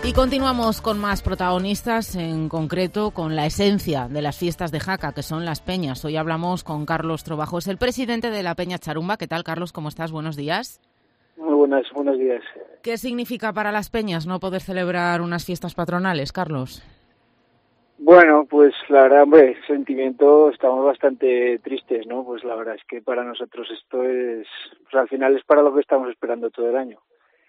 Y continuamos con más protagonistas, en concreto con la esencia de las fiestas de Jaca, que son las peñas. Hoy hablamos con Carlos Trobajo, es el presidente de la Peña Charumba. ¿Qué tal, Carlos? ¿Cómo estás? Buenos días. Muy buenos días. ¿Qué significa para las peñas no poder celebrar unas fiestas patronales, Carlos? Bueno, pues la verdad, hombre, sentimiento, estamos bastante tristes, ¿no? Pues la verdad es que para nosotros esto es, pues al final es para lo que estamos esperando todo el año.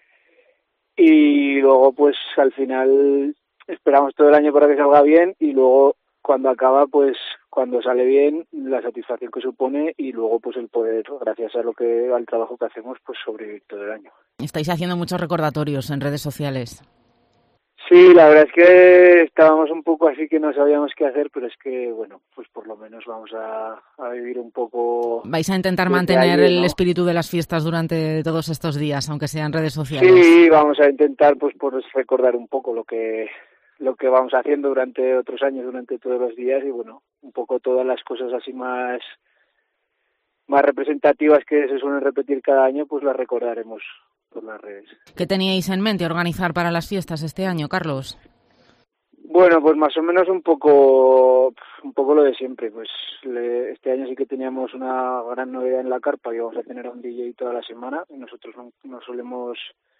Y luego, pues al final esperamos todo el año para que salga bien y luego cuando acaba, pues cuando sale bien, la satisfacción que supone y luego pues el poder, gracias al trabajo que hacemos, pues sobrevivir todo el año. Estáis haciendo muchos recordatorios en redes sociales. Sí, la verdad es que estábamos un poco así que no sabíamos qué hacer, pero es que, bueno, pues por lo menos vamos a vivir un poco... ¿Vais a intentar mantener el espíritu de las fiestas durante todos estos días, aunque sean redes sociales? Sí, vamos a intentar pues recordar un poco lo que vamos haciendo durante otros años, durante todos los días y, bueno, un poco todas las cosas así más representativas que se suelen repetir cada año, pues las recordaremos por las redes. ¿Qué teníais en mente organizar para las fiestas este año, Carlos? Bueno, pues más o menos un poco lo de siempre. Pues este año sí que teníamos una gran novedad en la carpa, que íbamos a tener a un DJ toda la semana. Y nosotros no solíamos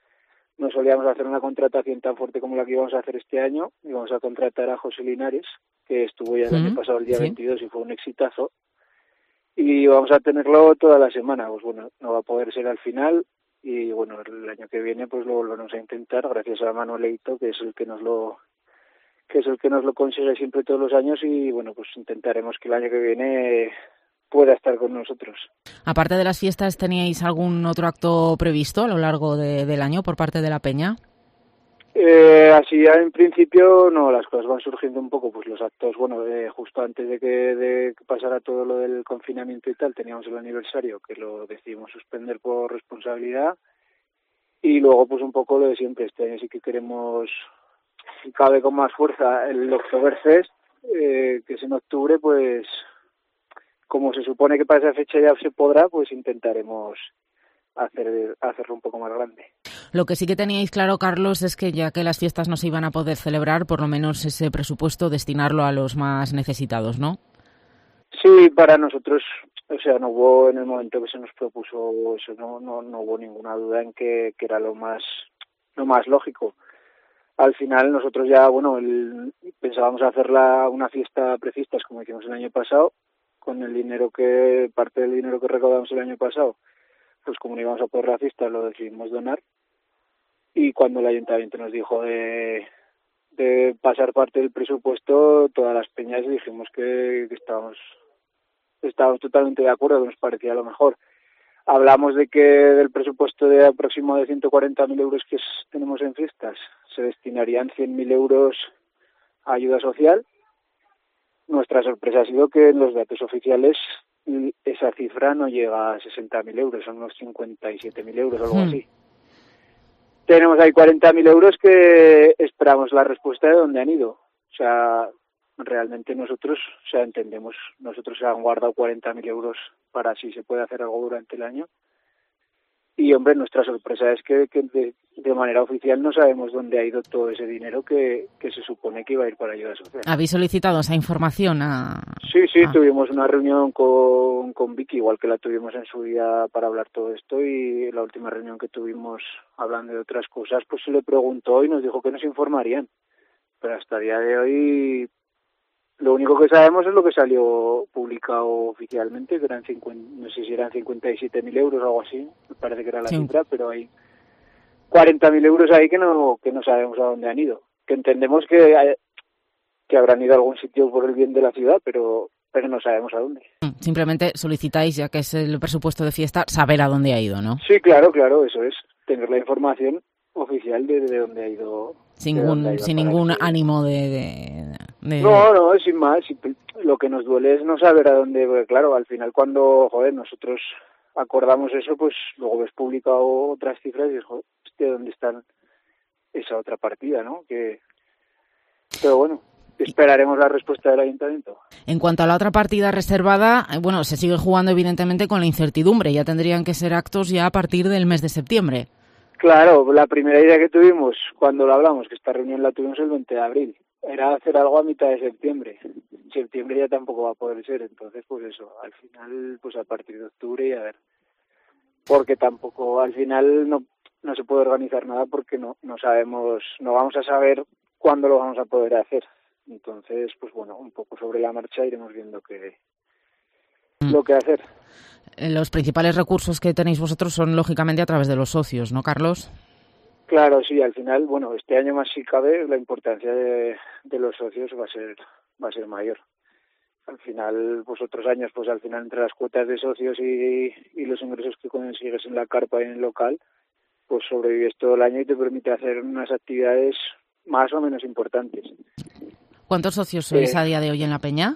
hacer una contratación tan fuerte como la que íbamos a hacer este año. Íbamos a contratar a José Linares, que estuvo ya el año pasado, el día 22, y fue un exitazo. Y vamos a tenerlo toda la semana. Pues bueno, no va a poder ser al final. Y bueno, el año que viene pues lo volveremos a intentar, gracias a Manuelito, que es el que nos lo consigue siempre todos los años, y bueno, pues intentaremos que el año que viene pueda estar con nosotros. Aparte de las fiestas, ¿teníais algún otro acto previsto a lo largo del año por parte de la Peña? Así ya en principio no, las cosas van surgiendo un poco, pues los actos, bueno, justo antes de que pasara todo lo del confinamiento y tal, teníamos el aniversario que lo decidimos suspender por responsabilidad, y luego pues un poco lo de siempre. Este año sí que queremos, si cabe con más fuerza, el Oktoberfest, que es en octubre, pues como se supone que para esa fecha ya se podrá, pues intentaremos hacerlo un poco más grande. Lo que sí que teníais claro, Carlos, es que ya que las fiestas no se iban a poder celebrar, por lo menos ese presupuesto destinarlo a los más necesitados, ¿no? Sí, para nosotros, o sea, no hubo, en el momento que se nos propuso eso, no hubo ninguna duda en que era lo más lógico. Al final nosotros ya, bueno, pensábamos hacer una fiesta prefiestas como hicimos el año pasado, con parte del dinero que recaudamos el año pasado, pues como no íbamos a poder la fiesta, lo decidimos donar. Y cuando el ayuntamiento nos dijo de pasar parte del presupuesto, todas las peñas dijimos que estábamos totalmente de acuerdo, que nos parecía lo mejor. Hablamos de que del presupuesto de aproximado de 140.000 euros que tenemos en fiestas, se destinarían 100.000 euros a ayuda social. Nuestra sorpresa ha sido que en los datos oficiales esa cifra no llega a 60.000 euros, son unos 57.000 euros, algo así. Tenemos ahí 40.000 euros que esperamos la respuesta de dónde han ido. O sea, realmente nosotros se han guardado 40.000 euros para si se puede hacer algo durante el año. Y, hombre, nuestra sorpresa es que de manera oficial no sabemos dónde ha ido todo ese dinero que se supone que iba a ir para ayuda social. ¿Habéis solicitado esa información? Sí, tuvimos una reunión con Vicky, igual que la tuvimos en su día para hablar todo esto, y la última reunión que tuvimos hablando de otras cosas, pues se le preguntó y nos dijo que nos informarían. Pero hasta el día de hoy lo único que sabemos es lo que salió publicado oficialmente, que eran no sé si eran 57.000 euros o algo así, me parece que era la cifra, pero hay 40.000 euros ahí que no sabemos a dónde han ido. Que entendemos que habrán ido a algún sitio por el bien de la ciudad, pero no sabemos a dónde. Simplemente solicitáis, ya que es el presupuesto de fiesta, saber a dónde ha ido, ¿no? Sí, claro, eso es, tener la información oficial de dónde ha ido. Sin ningún ánimo de... No, sin más. Lo que nos duele es no saber a dónde, porque claro, al final cuando, nosotros acordamos eso, pues luego ves publicado otras cifras y dices, ¿dónde están esa otra partida, no? Pero bueno, esperaremos la respuesta del ayuntamiento. En cuanto a la otra partida reservada, bueno, se sigue jugando evidentemente con la incertidumbre. Ya tendrían que ser actos ya a partir del mes de septiembre. Claro, la primera idea que tuvimos cuando lo hablamos, que esta reunión la tuvimos el 20 de abril, era hacer algo a mitad de septiembre. En septiembre ya tampoco va a poder ser, entonces pues eso, al final pues a partir de octubre y a ver. Porque tampoco, al final no se puede organizar nada porque no sabemos, no vamos a saber cuándo lo vamos a poder hacer. Entonces, pues bueno, un poco sobre la marcha iremos viendo lo que hacer. Los principales recursos que tenéis vosotros son lógicamente a través de los socios, ¿no, Carlos? Claro, sí, al final, bueno, este año más si cabe, la importancia de los socios va a ser mayor. Al final, pues otros años, pues al final entre las cuotas de socios y los ingresos que consigues en la carpa y en el local, pues sobrevives todo el año y te permite hacer unas actividades más o menos importantes. ¿Cuántos socios sois a día de hoy en la peña?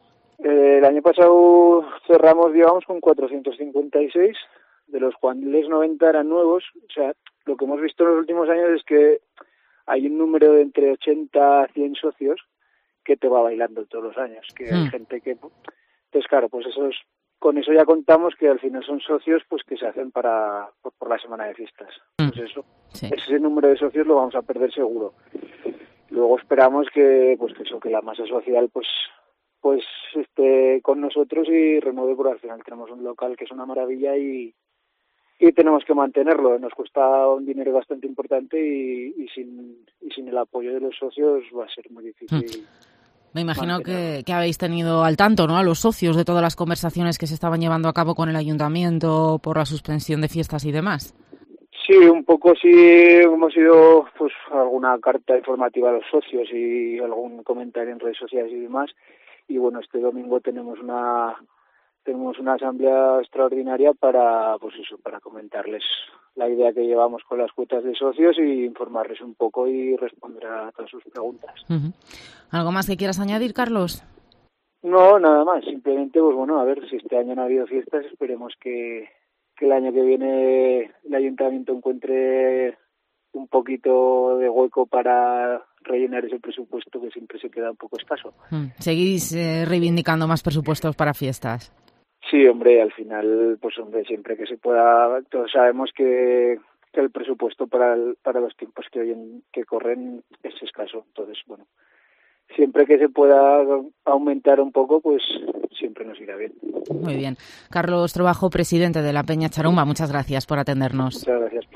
El año pasado cerramos, digamos, con 456, de los cuales 90 eran nuevos. O sea, lo que hemos visto en los últimos años es que hay un número de entre 80 a 100 socios que te va bailando todos los años, que hay gente que... Entonces, claro, pues con eso ya contamos que al final son socios pues que se hacen por la semana de fiestas. Pues eso, sí. Ese número de socios lo vamos a perder seguro. Luego esperamos que la masa social pues esté con nosotros y renueve, porque al final tenemos un local que es una maravilla y tenemos que mantenerlo. Nos cuesta un dinero bastante importante y sin el apoyo de los socios va a ser muy difícil. Me imagino que habéis tenido al tanto, ¿no?, a los socios de todas las conversaciones que se estaban llevando a cabo con el ayuntamiento por la suspensión de fiestas y demás. Sí, un poco sí, hemos ido pues alguna carta informativa a los socios y algún comentario en redes sociales y demás. Y bueno, este domingo tenemos una asamblea extraordinaria para comentarles la idea que llevamos con las cuotas de socios y informarles un poco y responder a todas sus preguntas. Uh-huh. ¿Algo más que quieras añadir, Carlos? No, nada más. Simplemente, pues bueno, a ver si este año no ha habido fiestas, esperemos que el año que viene el ayuntamiento encuentre un poquito de hueco para rellenar ese presupuesto que siempre se queda un poco escaso. ¿Seguís reivindicando más presupuestos para fiestas? Sí, hombre, al final, pues hombre, siempre que se pueda, todos sabemos que el presupuesto para los tiempos que corren es escaso. Entonces, bueno, siempre que se pueda aumentar un poco, pues siempre nos irá bien. Muy bien. Carlos Trobajo, presidente de la Peña Charumba, muchas gracias por atendernos. Muchas gracias.